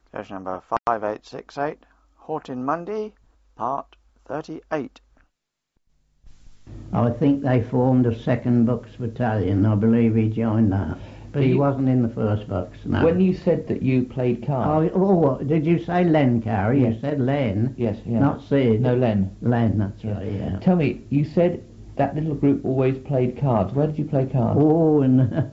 Station number 5868, Horton Monday, part 38. I think they formed a 2nd Bucks Battalion. I believe he joined that. But he wasn't in the 1st Bucks, no. When you said that you played cards... what, did you say Len, Carrie? Yes. You said Len. Yes, yeah. Not Sid. No, Len. Len, that's right, yeah. Tell me, you said that little group always played cards. Where did you play cards? Oh, and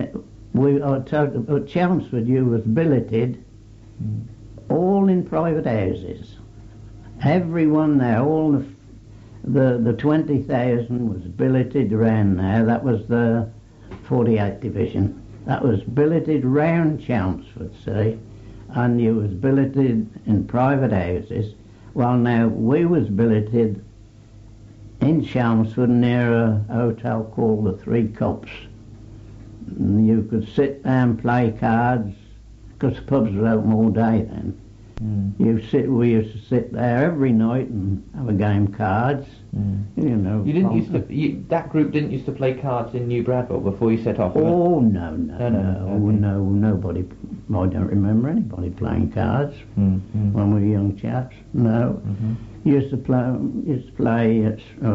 at Chelmsford you was billeted, all in private houses. Everyone there, all the 20,000 was billeted round there. That was the 48th Division. That was billeted round Chelmsford, see, and you was billeted in private houses. Well, now, we was billeted in Chelmsford near a hotel called the Three Cups. And you could sit there and play cards, because the pubs were open all day then. We used to sit there every night and have a game of cards. You know. You didn't used to. That group didn't used to play cards in New Bradwell before you set off. Oh no, nobody. I don't remember anybody playing cards when we were young chaps. No, used to play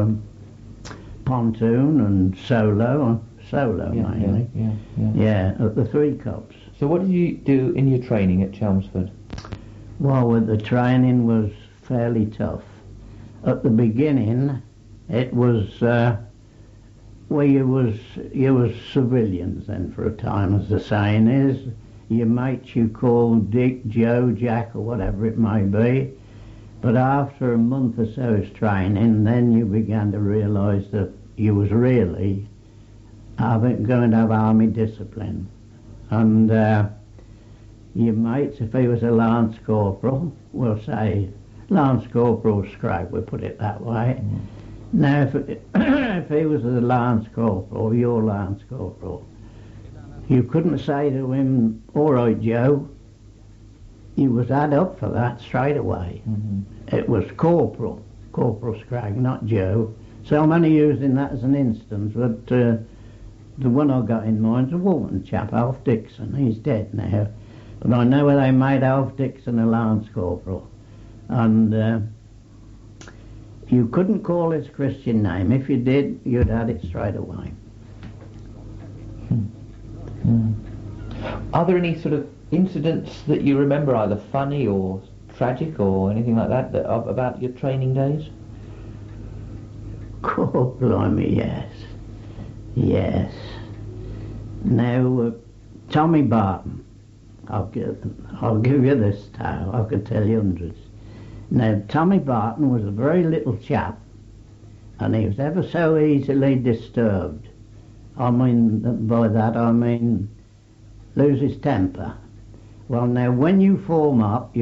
pontoon and solo mainly. Yeah, at the Three Cups. So what did you do in your training at Chelmsford? Well, the training was fairly tough. At the beginning, it was you was civilians then for a time, as the saying is. Your mates you call Dick, Joe, Jack, or whatever it may be. But after a month or so's training, then you began to realise that you was really going to have army discipline. And your mates, if he was a Lance Corporal, we'll say Lance Corporal Scrag, we'll put it that way. Now, if he was a Lance Corporal, your Lance Corporal, you couldn't say to him, all right, Joe. You was had up for that straight away. It was Corporal Scrag, not Joe. So I'm only using that as an instance, but the one I got in mind's a Walton chap, Alf Dixon. He's dead now. But I know where they made Alf Dixon a Lance Corporal. And you couldn't call his Christian name. If you did, you'd had it straight away. Are there any sort of incidents that you remember, either funny or tragic or anything like that, about your training days? Oh, blimey, yes. Now, Tommy Barton, I'll give you this tale. I could tell you hundreds. Now, Tommy Barton was a very little chap, and he was ever so easily disturbed. I mean, by that I mean lose his temper. Well, now, when you form up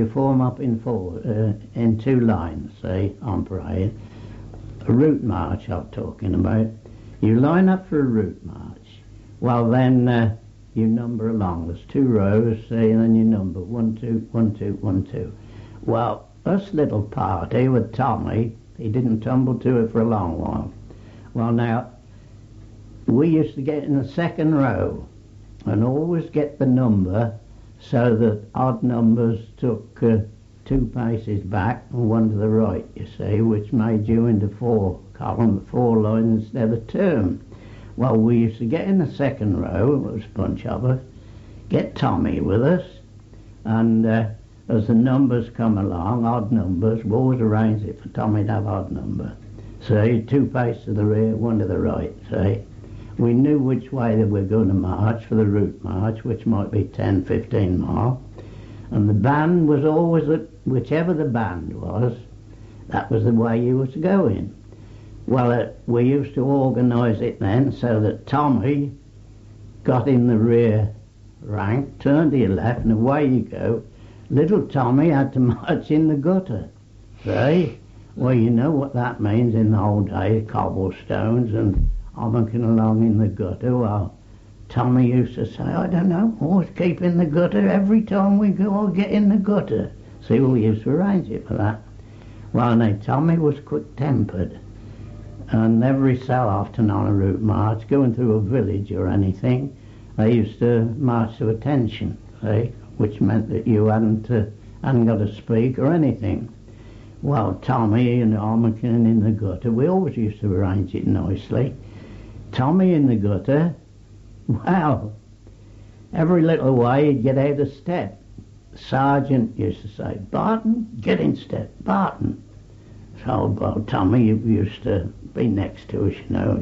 in two lines, see, on parade. A route march I'm talking about. You line up for a route march. Well, then you number along. There's 2 rows, see, and then you number 1, 2, 1, 2, 1, 2. Well, us little party with Tommy, he didn't tumble to it for a long while. Well, now, we used to get in the 2nd row and always get the number so that odd numbers took 2 paces back and 1 to the right, you see, which made you into 4 lines instead of 2. Well, we used to get in the 2nd row, it was a bunch of us, get Tommy with us, and as the numbers come along, odd numbers, we always arrange it for Tommy to have odd number. See, 2 paces to the rear, 1 to the right, see. We knew which way that we're going to march for the route march, which might be 10, 15 mile. And the band was always at whichever the band was, that was the way you was going. Well, we used to organise it then so that Tommy got in the rear rank, turned to your left, and away you go. Little Tommy had to march in the gutter, see? Well, you know what that means in the old days, cobblestones and hommicking along in the gutter. Well, Tommy used to say, I don't know, always keep in the gutter. Every time we go, I'll get in the gutter. See, we used to arrange it for that. Well, now, Tommy was quick-tempered. And every so often on a route march, going through a village or anything, they used to march to attention, see, which meant that you hadn't got to speak or anything. Well, Tommy and Armakin in the gutter, we always used to arrange it nicely. Tommy in the gutter, well, every little way he'd get out of step. The sergeant used to say, "Barton, get in step, Barton." So, well, Tommy used to be next to us, you know.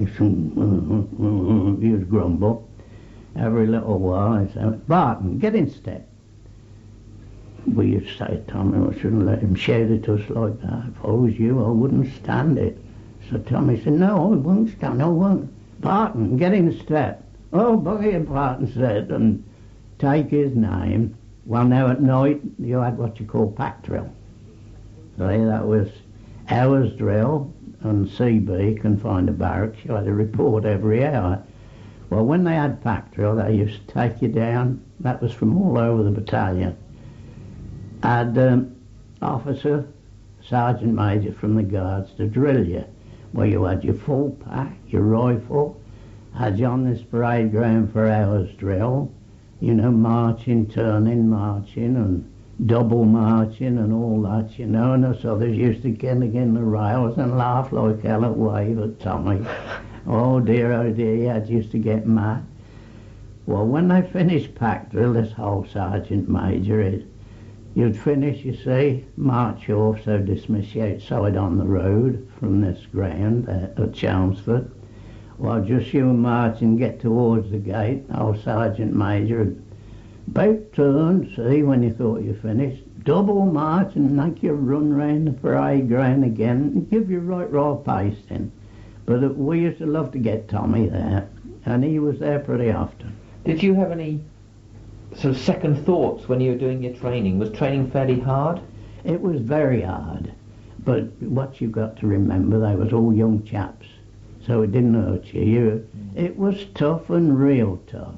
He would grumble. Every little while I'd say, "Barton, get in step." We used to say, "Tommy, I shouldn't let him shout at us like that. If I was you, I wouldn't stand it." So Tommy said, "No, I won't stand, I won't. Barton, get in step." "Oh, bugger," Barton said, and take his name. Well, now at night you had what you call pack drill. So that was hours drill, and CB, confined to barracks, you had a report every hour. Well, when they had pack drill, they used to take you down. That was from all over the battalion. Had officer, sergeant major from the guards to drill you. Well, you had your full pack, your rifle, had you on this parade ground for hours drill, you know, marching, turning, marching, and double marching and all that, you know, and us others used to get again the rails and laugh like hell at wave at Tommy. Oh dear, he had used to get mad. Well, when they finished pack drill, this whole sergeant major, you'd finish, you see, march off, so dismiss you outside on the road from this ground at Chelmsford. Well, just you march and get towards the gate, old sergeant major would about turn, see, when you thought you finished, double march and make you run round the parade ground again and give you right raw pasting. But we used to love to get Tommy there, and he was there pretty often. Did you have any sort of second thoughts when you were doing your training? Was training fairly hard? It was very hard, but what you've got to remember, they was all young chaps, so it didn't hurt you. It was tough and real tough.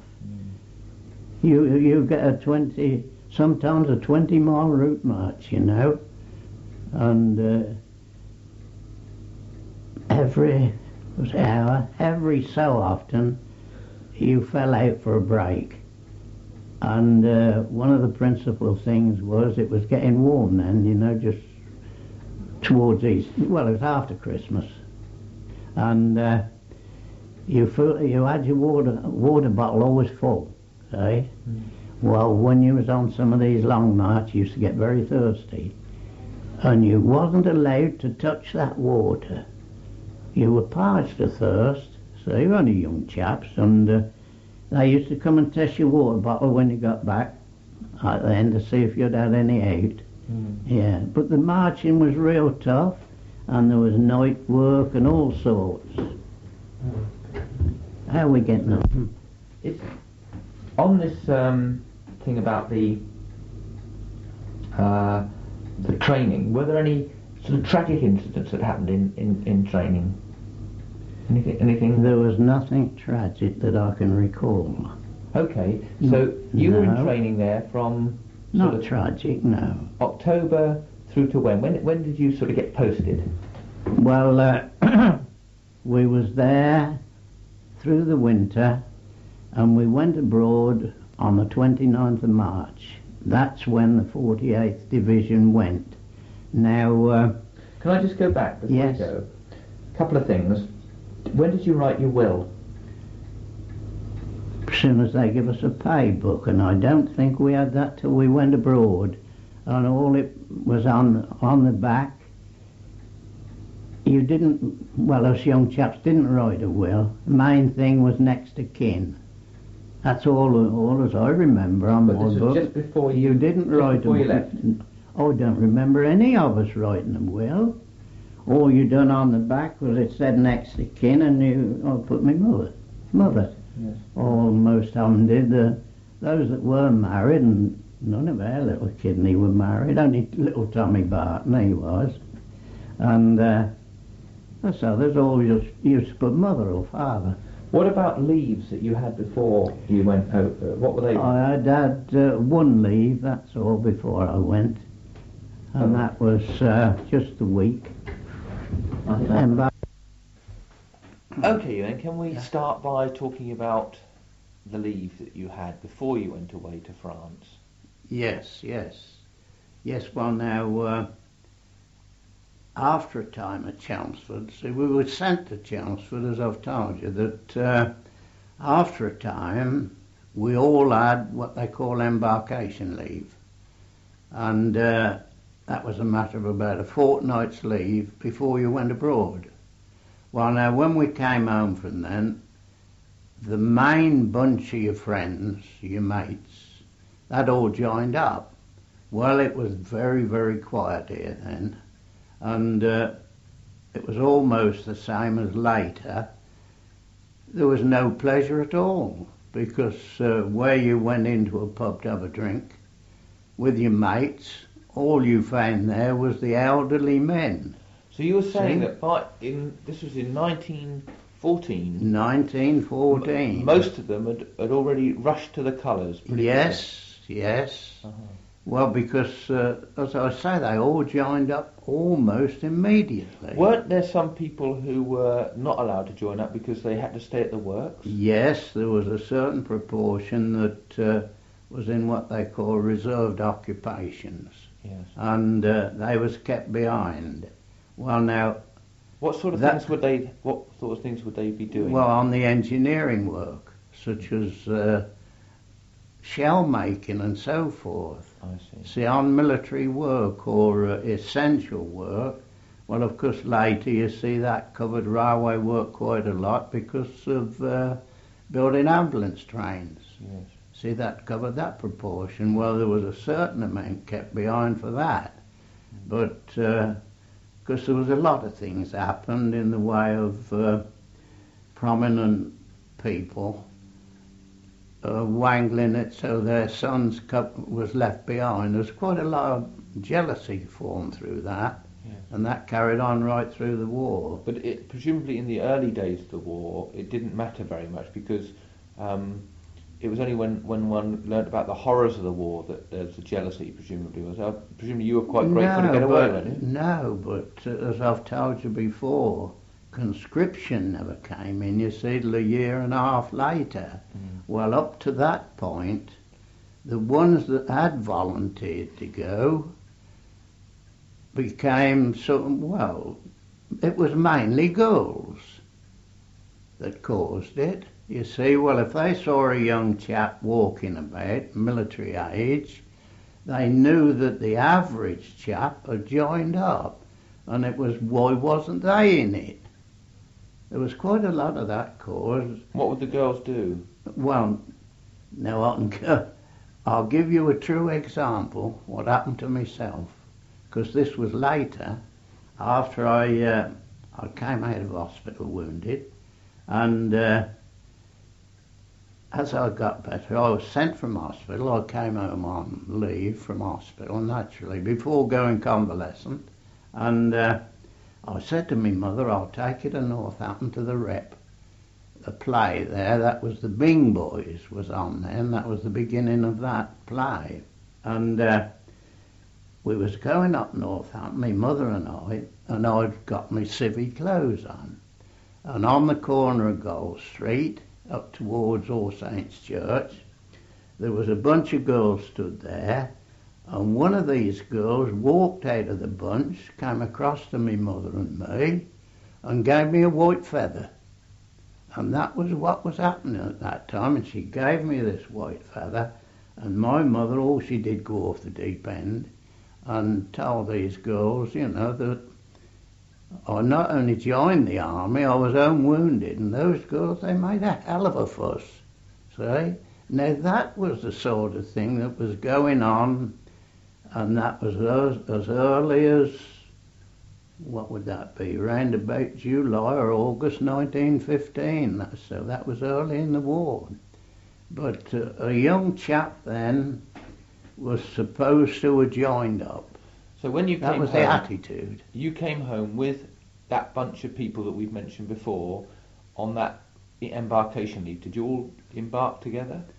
You get sometimes a 20-mile route march, you know, and every hour, every so often, you fell out for a break. And one of the principal things was it was getting warm then, you know, just towards East. Well, it was after Christmas, and you had your water bottle always full. See? Well, when you was on some of these long marches, you used to get very thirsty, and you wasn't allowed to touch that water. You were parched to thirst, so you were only young chaps, and they used to come and test your water bottle when you got back at the end to see if you'd had any out. Yeah, but the marching was real tough, and there was night work and all sorts. How are we getting on? On this thing about the training, were there any sort of tragic incidents that happened in training? Anything? There was nothing tragic that I can recall. Okay, so you were in training there from not tragic, no. October through to when? When did you sort of get posted? Well, we was there through the winter, and we went abroad on the 29th of March. That's when the 48th Division went. Now, can I just go back before yes. you go? A couple of things. When did you write your will? As soon as they give us a pay book, and I don't think we had that till we went abroad. And all it was on the back. You didn't, well, us young chaps didn't write a will. The main thing was next of kin. That's all as I remember on my book. But this was just before you didn't write before you left? I don't remember any of us writing a will. All you done on the back was it said next of kin, and I put my mother. Yes. Most of them did. Those that were married, and none of our little kidney were married. Only little Tommy Barton, he was. And us others all used to put mother or father. What about leaves that you had before you went out? What were they? I had one leave, that's all, before I went. And that was just a week. Okay, then can we start by talking about the leave that you had before you went away to France? Yes, yes. Yes, well now, after a time at Chelmsford, see, we were sent to Chelmsford, as I've told you, that after a time we all had what they call embarkation leave. And that was a matter of about a fortnight's leave before you went abroad. Well now, when we came home from then, the main bunch of your friends, your mates, they'd all joined up. Well, it was very, very quiet here then, and it was almost the same as later. There was no pleasure at all, because where you went into a pub to have a drink with your mates, all you found there was the elderly men. So you were saying See? that this was in 1914. 1914. Most of them had already rushed to the colours. Yes, yes. Uh-huh. Well, because, as I say, they all joined up almost immediately. Weren't there some people who were not allowed to join up because they had to stay at the works? Yes, there was a certain proportion that was in what they call reserved occupations. Yes. And they was kept behind. Well, now, What sort of things would they be doing? well, on the engineering work, such as shell making and so forth. I see. See, on military work or essential work, well, of course, later you see that covered railway work quite a lot because of building ambulance trains. Yes. See, that covered that proportion. Well, there was a certain amount kept behind for that. But, because there was a lot of things happened in the way of prominent people wangling it so their son's cup was left behind. There was quite a lot of jealousy formed through that, Yes. and that carried on right through the war. But presumably in the early days of the war, it didn't matter very much because it was only when one learnt about the horrors of the war that there was a jealousy, presumably. Presumably you were quite grateful to get away, weren't you? No, but as I've told you before, conscription never came in, you see, till a year and a half later. Well, up to that point, the ones that had volunteered to go became it was mainly girls that caused it. You see, well, if they saw a young chap walking about, military age, they knew that the average chap had joined up, and it was, why wasn't they in it? There was quite a lot of that caused. What would the girls do? Well, now I'll give you a true example what happened to myself, because this was later, after I came out of hospital wounded, and as I got better, I was sent from hospital. I came home on leave from hospital, naturally, before going convalescent, and I said to my mother, I'll take you to Northampton to the Rep. The play there, that was the Bing Boys was on there, and that was the beginning of that play. And we was going up Northampton, my mother and I'd got my civvy clothes on. And on the corner of Gold Street, up towards All Saints Church, there was a bunch of girls stood there, and one of these girls walked out of the bunch, came across to me mother and me, and gave me a white feather. And that was what was happening at that time, and she gave me this white feather, and my mother, all she did go off the deep end and tell these girls, that I not only joined the army, I was home wounded, and those girls, they made a hell of a fuss, see? Now that was the sort of thing that was going on, and that was as early as, what would that be, round about July or August 1915, so that was early in the war. But a young chap then was supposed to have joined up. So when you that came was home, the attitude. You came home with that bunch of people that we've mentioned before on that embarkation leave. Did you all embark together?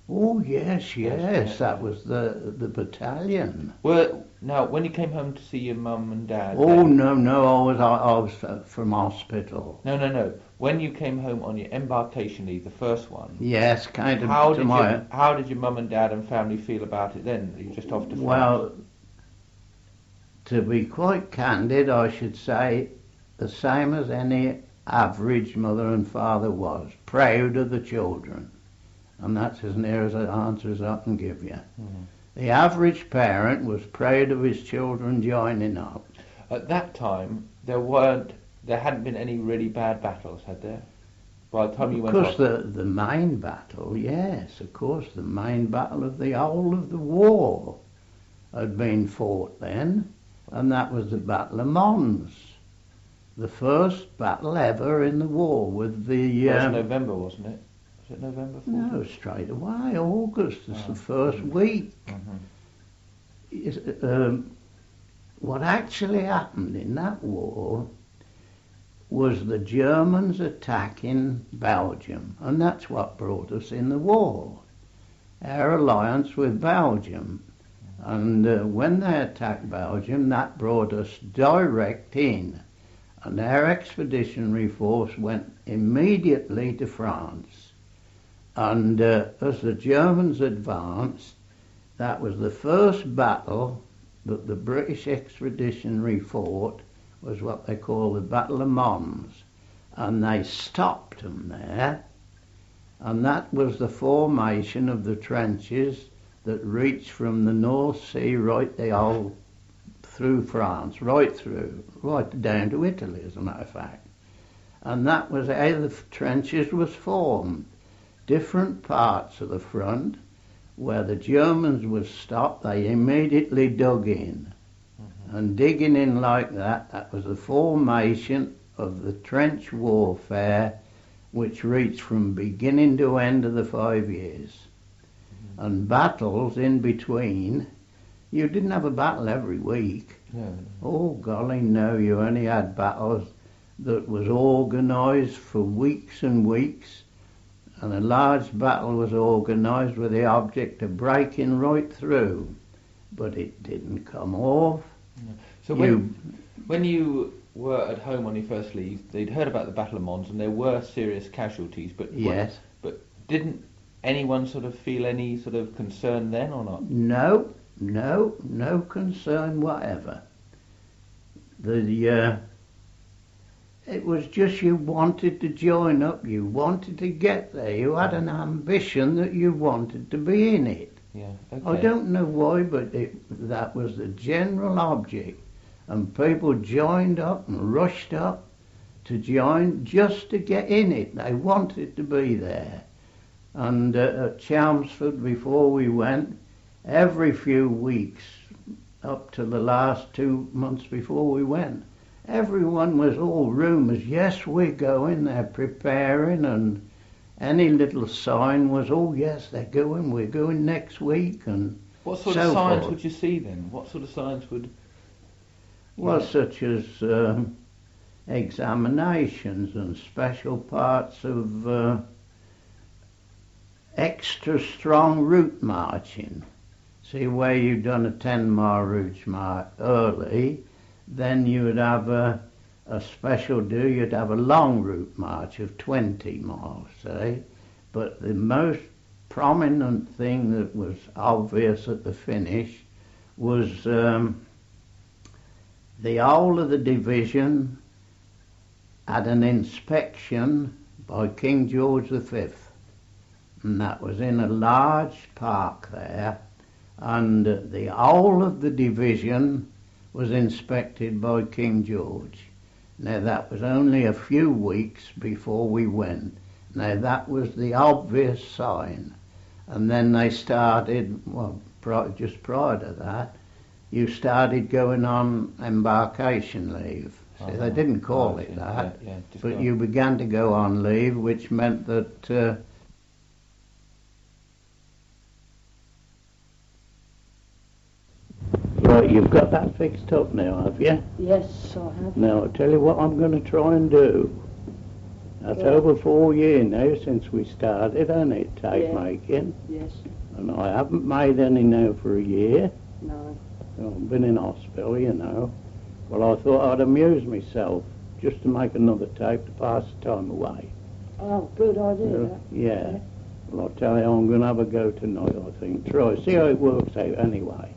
Oh, yes, Yes, yes, that was the battalion. Well, now, when you came home to see your mum and dad... Oh, no, I was from hospital. No. When you came home on your embarkation leave, the first one... Yes, kind of How to my... did your mum and dad and family feel about it then? You just off to France? Well, to be quite candid, I should say the same as any average mother and father was, proud of the children. And that's as near as an answer as I can give you. Mm. The average parent was proud of his children joining up. At that time, there hadn't been any really bad battles, had there? By the time you went off? Of course, the main battle, yes, of course, the main battle of the whole of the war had been fought then, and that was the Battle of Mons. The first battle ever in the war with the... That was November, wasn't it? Was it November 40? No, straight away, August, it's the first week. Mm-hmm. What actually happened in that war was the Germans attacking Belgium, and that's what brought us in the war, our alliance with Belgium. And when they attacked Belgium, that brought us direct in, and our expeditionary force went immediately to France. And as the Germans advanced, that was the first battle that the British expeditionary fought, was what they call the Battle of Mons. And they stopped them there, and that was the formation of the trenches that reached from the North Sea right through France, right down to Italy, as a matter of fact. And that was how the trenches was formed. Different parts of the front, where the Germans was stopped, they immediately dug in. Mm-hmm. And digging in like that was the formation of the trench warfare, which reached from beginning to end of the 5 years. Mm-hmm. And battles in between. You didn't have a battle every week. No. Oh, golly, no, you only had battles that was organised for weeks and weeks. And a large battle was organised with the object of breaking right through, but it didn't come off. No. So when you were at home on your first leave, they'd heard about the Battle of Mons, and there were serious casualties. But yes. But didn't anyone sort of feel any sort of concern then, or not? No concern whatever. It was just you wanted to join up, you wanted to get there, you had an ambition that you wanted to be in it. Yeah, okay. I don't know why, but that was the general object. And people joined up and rushed up to join just to get in it. They wanted to be there. And at Chelmsford, before we went, every few weeks, up to the last 2 months before we went, everyone was all rumours, yes, we're going, they're preparing, and any little sign was, oh yes, they're going, we're going next week, and what sort of signs would you see then? What sort of signs would... Well, such as examinations and special parts of extra strong route marching. See, where you've done a 10-mile route march early, then you would have a special you'd have a long route march of 20 miles, say. But the most prominent thing that was obvious at the finish was the whole of the division had an inspection by King George V. And that was in a large park there, and the whole of the division was inspected by King George. Now that was only a few weeks before we went. Now that was the obvious sign. And then they started, well, just prior to that, you started going on embarkation leave. See, they didn't call it that, but you began to go on leave, which meant that right, you've got that fixed up now, have you? Yes, I have. Now, I'll tell you what I'm going to try and do. That's Yeah. over 4 years now since we started, ain't it, tape Yeah. making? Yes. And I haven't made any now for a year. No. I've been in hospital, you know. Well, I thought I'd amuse myself just to make another tape to pass the time away. Oh, good idea. That. Yeah. Well, I'll tell you, I'm going to have a go tonight, I think. Try, see how it works out anyway.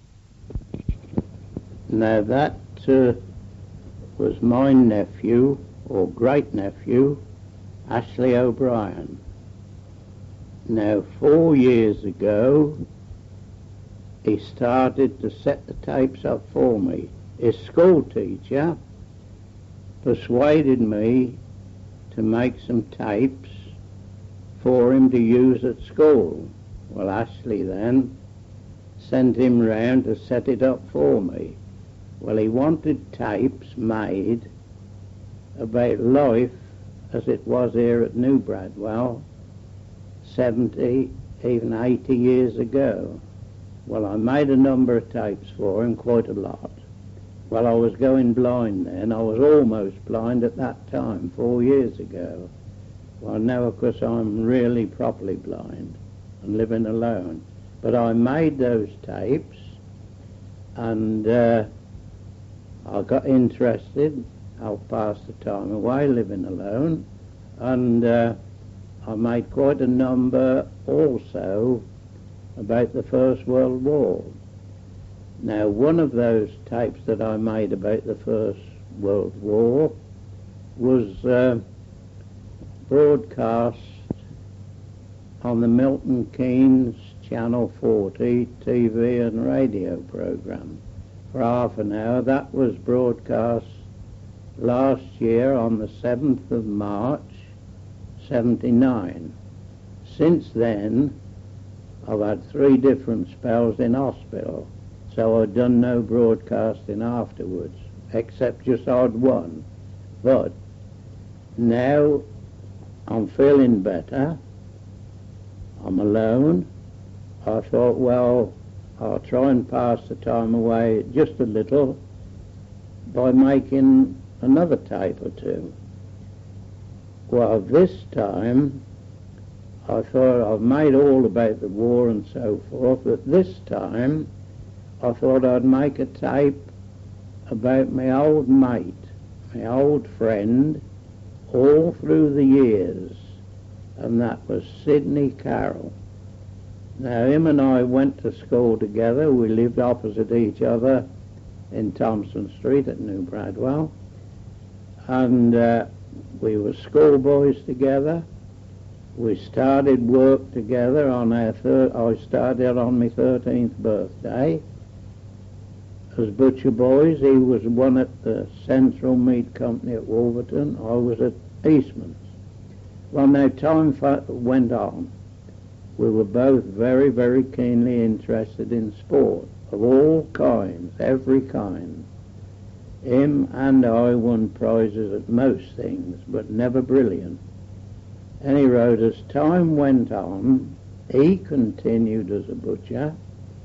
Now that was my nephew, or great-nephew, Ashley O'Brien. Now, 4 years ago, he started to set the tapes up for me. His school teacher persuaded me to make some tapes for him to use at school. Well, Ashley then sent him round to set it up for me. Well, he wanted tapes made about life as it was here at New Bradwell 70, even 80 years ago. Well, I made a number of tapes for him, quite a lot. Well, I was going blind then. I was almost blind at that time, 4 years ago. Well, now, of course, I'm really properly blind and living alone. But I made those tapes, and I got interested. I'll pass the time away living alone, and I made quite a number also about the First World War. Now, one of those tapes that I made about the First World War was broadcast on the Milton Keynes Channel 40 TV and radio program for half an hour. That was broadcast last year on the 7th of March, 79. Since then, I've had 3 different spells in hospital, so I've done no broadcasting afterwards, except just odd one. But now I'm feeling better. I'm alone. I thought, well, I'll try and pass the time away just a little by making another tape or two. Well, this time I thought I've made all about the war and so forth, but this time I thought I'd make a tape about my old mate, my old friend, all through the years, and that was Sidney Carroll. Now, him and I went to school together. We lived opposite each other in Thompson Street at New Bradwell, and we were schoolboys together. We started work together on I started on my 13th birthday as butcher boys. He was one at the Central Meat Company at Wolverton. I was at Eastman's. Well, now time went on. We were both very, very keenly interested in sport of all kinds, every kind. Him and I won prizes at most things, but never brilliant. Any road, as time went on, he continued as a butcher.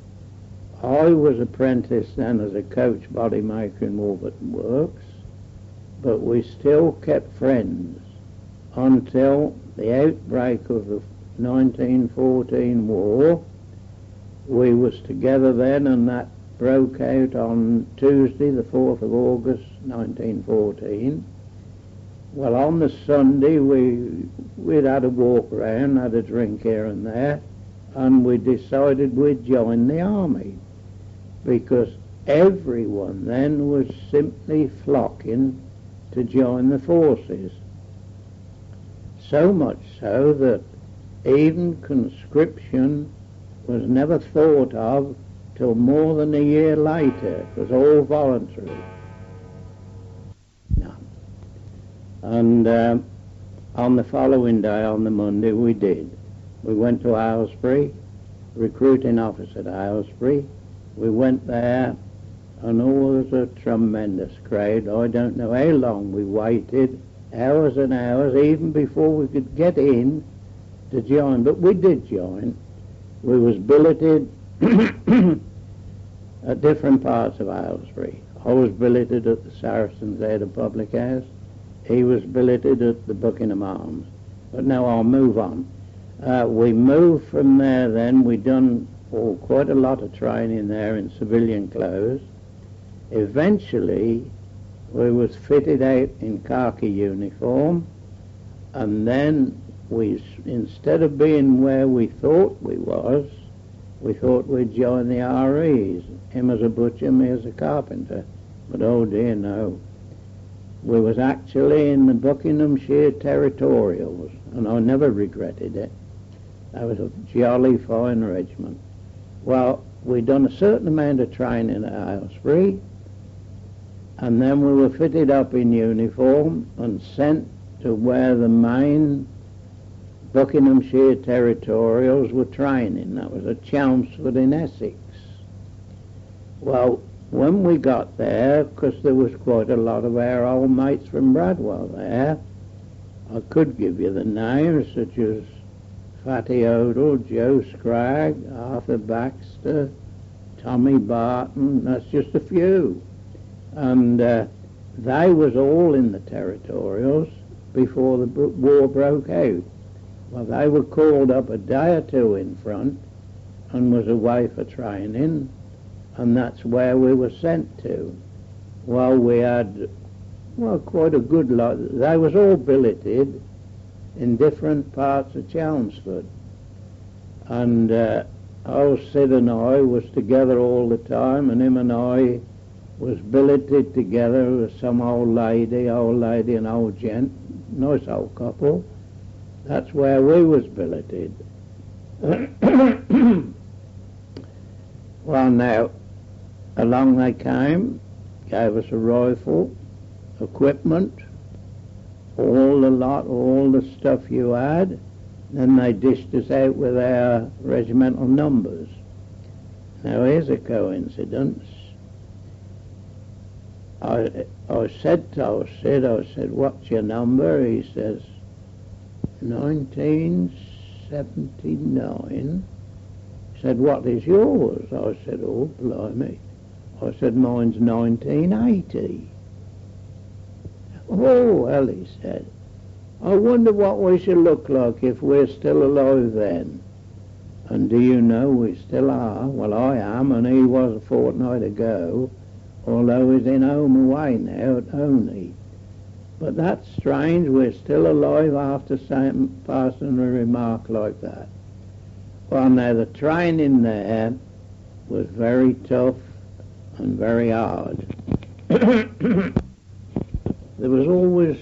I was apprenticed then as a coach body maker in Wolverton Works, but we still kept friends until the outbreak of the 1914 war. We was together then, and that broke out on Tuesday, the 4th of August, 1914. Well, on the Sunday, we'd had a walk round, had a drink here and there, and we decided we'd join the army, because everyone then was simply flocking to join the forces. So much so that even conscription was never thought of till more than a year later. It was all voluntary. No. And on the following day, on the Monday, we did. We went to Aylesbury, recruiting office at Aylesbury. We went there, and there was a tremendous crowd. I don't know how long we waited, hours and hours, even before we could get in to join. But we did join. We was billeted at different parts of Aylesbury. I was billeted at the Saracen's Head, a public house. he was billeted at the Buckingham Arms. But now I'll move on. We moved from there then. We'd done quite a lot of training there in civilian clothes. Eventually, we was fitted out in khaki uniform, and then we, instead of being where we thought we thought we'd join the REs. Him as a butcher, me as a carpenter. But oh dear no. We was actually in the Buckinghamshire Territorials, and I never regretted it. That was a jolly fine regiment. Well, we'd done a certain amount of training at Aylesbury, and then we were fitted up in uniform and sent to where the main Buckinghamshire Territorials were training. That was at Chelmsford in Essex. Well, when we got there, because there was quite a lot of our old mates from Bradwell there, I could give you the names, such as Fatty Odell, Joe Scragg, Arthur Baxter, Tommy Barton. That's just a few. And they was all in the Territorials before the war broke out. Well, they were called up a day or two in front and was away for training, and that's where we were sent to. Well, we had quite a good lot. They was all billeted in different parts of Chelmsford, and old Sid and I was together all the time, and him and I was billeted together with some old lady and old gent, nice old couple. That's where we was billeted. Well, now, along they came, gave us a rifle, equipment, all the lot, all the stuff you had. Then they dished us out with our regimental numbers. Now, here's a coincidence. I said to Sid, what's your number? He says, 1979. He said, what is yours? I said, oh, blimey. I said, mine's 1980. Oh, well, he said, I wonder what we shall look like if we're still alive then. And do you know we still are? Well, I am, and he was a fortnight ago, although he's in home away now at Oney. But that's strange, we're still alive after passing a remark like that. Well, now, the training there was very tough and very hard. There was always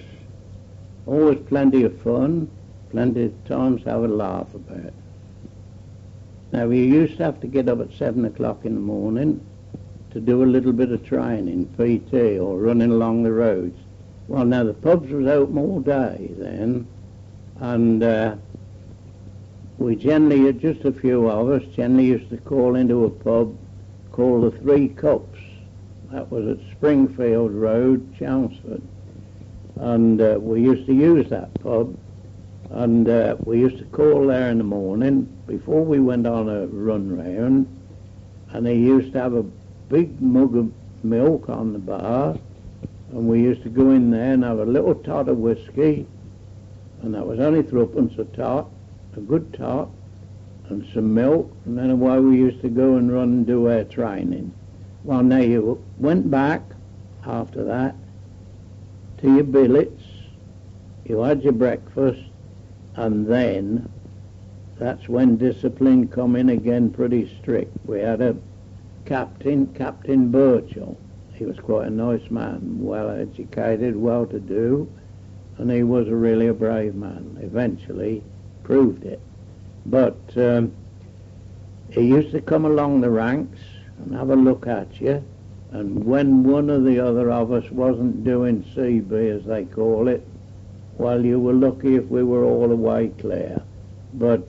plenty of fun, plenty of times to have a laugh about. Now, we used to have to get up at 7 o'clock in the morning to do a little bit of training, PT, or running along the roads. Well, now, the pubs was open all day then, and we generally, just a few of us, generally used to call into a pub called the Three Cups. That was at Springfield Road, Chelmsford. And we used to use that pub, and we used to call there in the morning before we went on a run round, and they used to have a big mug of milk on the bar, and we used to go in there and have a little tot of whiskey, and that was only threepence a tot, a good tot, and some milk, and then away we used to go and run and do our training. Well, now you went back after that to your billets, you had your breakfast, and then that's when discipline come in again pretty strict. We had a captain, Captain Burchell. He was quite a nice man, well educated, well to do, and he was really a brave man. Eventually proved it. But he used to come along the ranks and have a look at you, and when one or the other of us wasn't doing CB, as they call it, well, you were lucky if we were all the way clear. But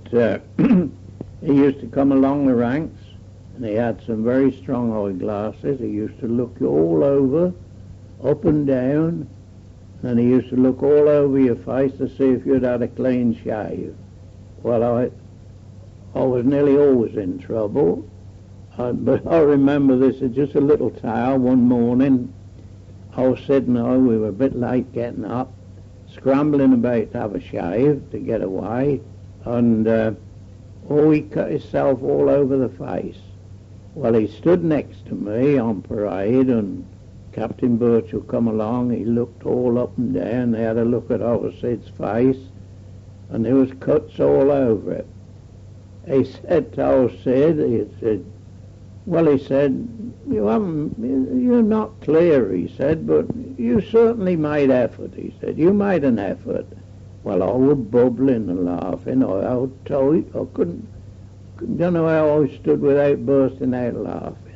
he used to come along the ranks, and he had some very strong eyeglasses. He used to look you all over, up and down, and he used to look all over your face to see if you'd had a clean shave. Well, I was nearly always in trouble, but I remember this is just a little tale. One morning, I was sitting there, we were a bit late getting up, scrambling about to have a shave to get away, and he cut himself all over the face. Well, he stood next to me on parade, and Captain Burchell come along. He looked all up and down. They had a look at old Sid's face, and there was cuts all over it. He said to old Sid, he said, you're not clear, he said, but you certainly made effort, he said. You made an effort. Well, I was bubbling and laughing. I don't know how I stood without bursting out laughing.